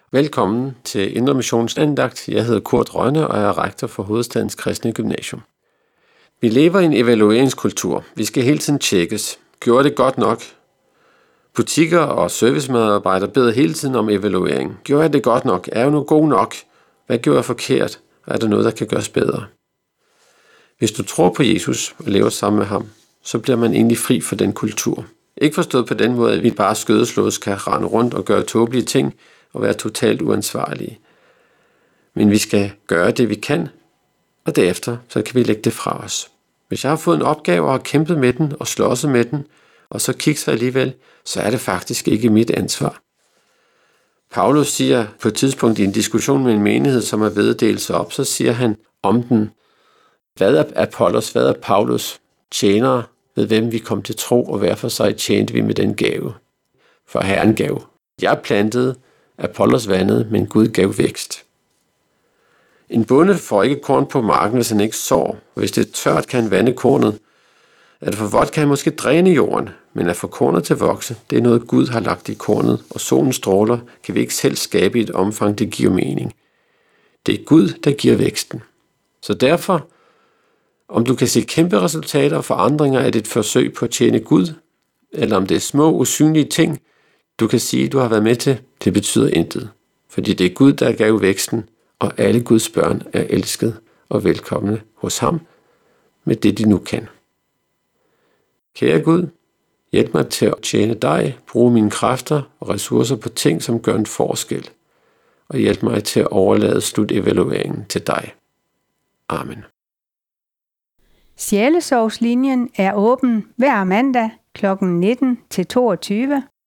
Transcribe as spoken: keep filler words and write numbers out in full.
Velkommen til Indre Missions andagt. Jeg hedder Kurt Rønne, og jeg er rektor for Hovedstadens Kristne Gymnasium. Vi lever i en evalueringskultur. Vi skal hele tiden tjekkes. Gjorde det godt nok? Butikker og servicemedarbejdere beder hele tiden om evaluering. Gjorde jeg det godt nok? Er jeg nu god nok? Hvad gjorde jeg forkert? Er der noget, der kan gøres bedre? Hvis du tror på Jesus og lever sammen med ham, så bliver man egentlig fri for den kultur. Ikke forstået på den måde, at vi bare skødeslås kan rende rundt og gøre tåbelige ting og være totalt uansvarlige. Men vi skal gøre det, vi kan, og derefter så kan vi lægge det fra os. Hvis jeg har fået en opgave og har kæmpet med den og slåsset med den, og så kikser alligevel, så er det faktisk ikke mit ansvar. Paulus siger på et tidspunkt i en diskussion med en menighed, som er ved at dele sig op, så siger han om den: Hvad er Apollos, hvad er Paulus? Tjenere, ved hvem vi kom til tro, og hver for sig tjente vi med den gave. For Herren gav. Jeg plantede, Apollos vandede, men Gud gav vækst. En bonde får ikke korn på marken, hvis han ikke sår. Hvis det er tørt, kan han vande kornet. Er det for vådt, kan han måske dræne jorden. Men at få kornet til at vokse, det er noget Gud har lagt i kornet, og solens stråler kan vi ikke selv skabe i et omfang, det giver mening. Det er Gud, der giver væksten. Så derfor, om du kan se kæmpe resultater og forandringer af dit forsøg på at tjene Gud, eller om det er små, usynlige ting, du kan sige, du har været med til, det betyder intet. Fordi det er Gud, der gav væksten, og alle Guds børn er elsket og velkomne hos ham med det, de nu kan. Kære Gud, hjælp mig til at tjene dig, bruge mine kræfter og ressourcer på ting, som gør en forskel, og hjælp mig til at overlade slutevalueringen til dig. Amen. Sjælesorgslinjen er åben hver mandag klokken nitten til toogtyve